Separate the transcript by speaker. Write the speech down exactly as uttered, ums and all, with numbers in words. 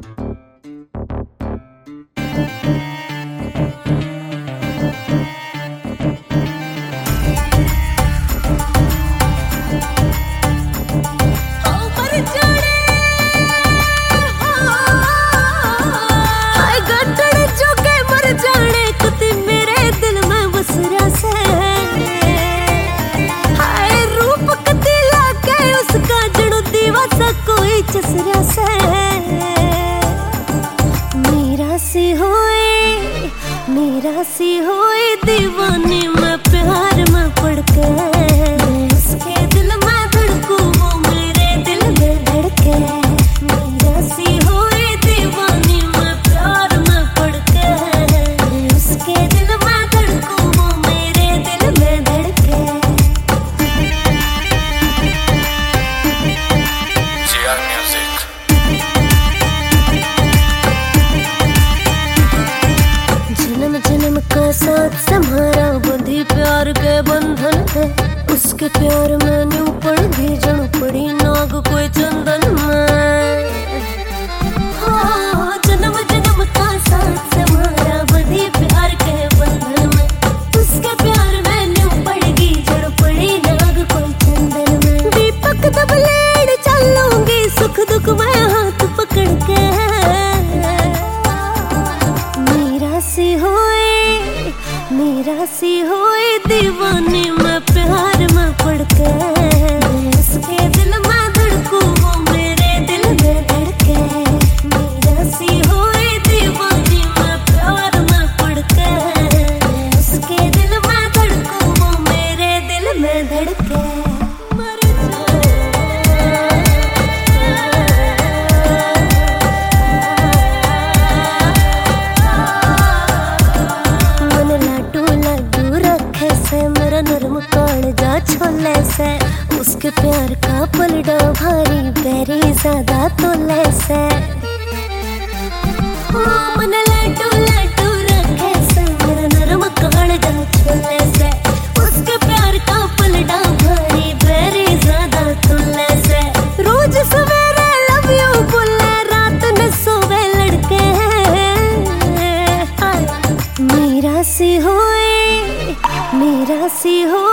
Speaker 1: चसरा से मेरा सी होए मेरा सी होए दीवानी मैं प्यार में पड़ के उसके दिल में धड़कूं वो मेरे दिल में धड़के। मेरा सी होए दीवानी मैं प्यार में पड़ के उसके दिल में धड़कूं वो मेरे दिल में धड़के। जन्म जन्म का साथ सम्हारा बंधी प्यार के बंधन है, उसके प्यार में न्यू पड़ गई जण पड़ी नाग कोई चंदन में। हाँ, जन्म जन्म का साथ सम्हारा बंधी प्यार के बंधन में, उसके प्यार में न्यू पड़ गई जण पड़ी नाग कोई चंदन में। दीपक दबलेड़ चलूंगी सुख दुख में हाथ पकड़ के। सी होए मेरा सी होए दीवानी मैं प्यार में पड़ के उसके दिल में धड़कूं वो मेरे दिल में धड़के। मेरा सी होए दीवानी मैं प्यार में पड़ के उसके दिल में धड़कूं वो मेरे दिल में धड़के। नरम कालजा छोले से उसके प्यार का पलड़ा भारी बेरी ज्यादा तोले से। मन लड्डू लड्डू रखे से मेरा नरम कालजा छोले से उसके प्यार का पलड़ा भारी बेरी ज्यादा तोले से। रोज सवेरे लव यू बोले रात न सोवे लड़के। मेरा सी होए मेरा सी हो